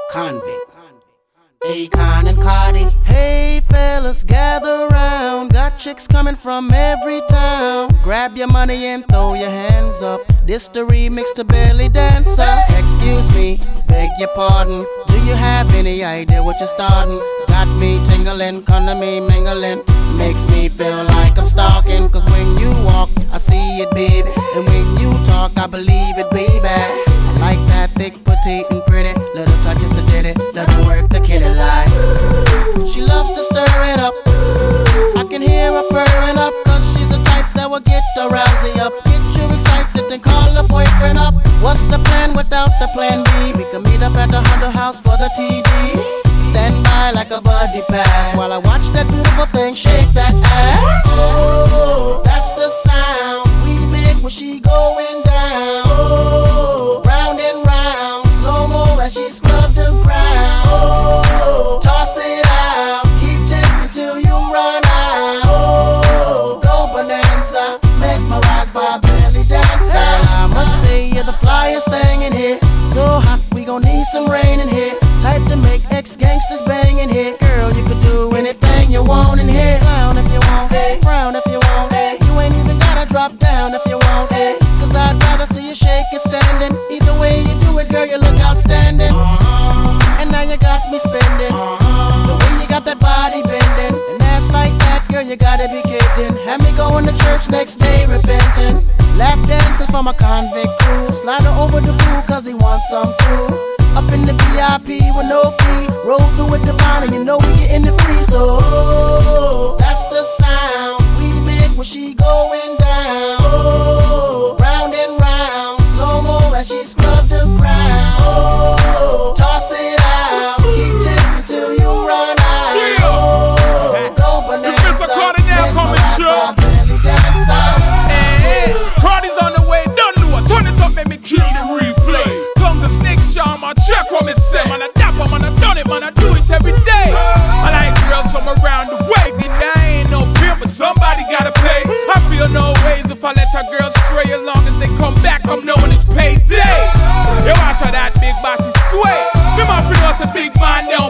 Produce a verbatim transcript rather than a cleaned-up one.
Convict, Akon and Cardi. Hey fellas, gather round. Got chicks coming from every town. Grab your money and throw your hands up. This the remix to Belly Dancer. Excuse me, beg your pardon. Do you have any idea what you're starting? Got me tingling, come me mingling. Makes me feel like I'm stalking. Cause when you walk, I see it, baby. And when you talk, I believe it, baby. I like that thick, petite, and pretty. Little touches of ditty, let her work the kitty like. She loves to stir it up. I can hear her purring up. Cause she's a type that will get the rousey up. Get you excited and call her boyfriend up. What's the plan without the plan B? We can meet up at the Hunter House for the T D. Stand by like a buddy pass while I watch that beautiful thing shake that ass. Oh, that's the sound we make when she going down. Oh, round and round, slow-mo as she scrub the ground. Oh, toss it out, keep taking till you run out. Oh, go bonanza, mesmerized by Belly Dancer. I must say you're the flyest thing in here. So hot, we gon' need some rain in here. Type to make ex-gangsters bang in here. Girl, you could do anything you want in here. Clown if you want, hey. Frown if you want, hey. You ain't even gotta drop down if you want, hey. Cause I'd rather see you shake it standing. Either way you do it, girl, you look outstanding. uh-huh. And now you got me spending. uh-huh. The way you got that body bending. And ass like that, girl, you gotta be kidding. Have me going to church next day repenting. Lap dancing for my convict crew. Slide her over the pool cause he wants some too. Up in the V I P with no fee. Roll through with Divine and you know we getting it free. So that's the sound we make when she going down. Oh, round and round, slow-mo as she scrub the ground. Oh, toss it out, keep taking till you run out. Oh, go bonanza. It's Mister Cardi now coming true. Hey, Cardi's on the way, don't know what. Turn it up, make me kill the replay. Tongues of snake charm, I check what me say. Man, I dap 'em, man, I done it, man, I do it every day. I like girls from around the way. And I ain't no pimp, but somebody gotta pay. I feel no ways if I let a girl stray. As long as they come back, I'm knowing it's payday. You watch how that big body sway. Me my feel was a big man, they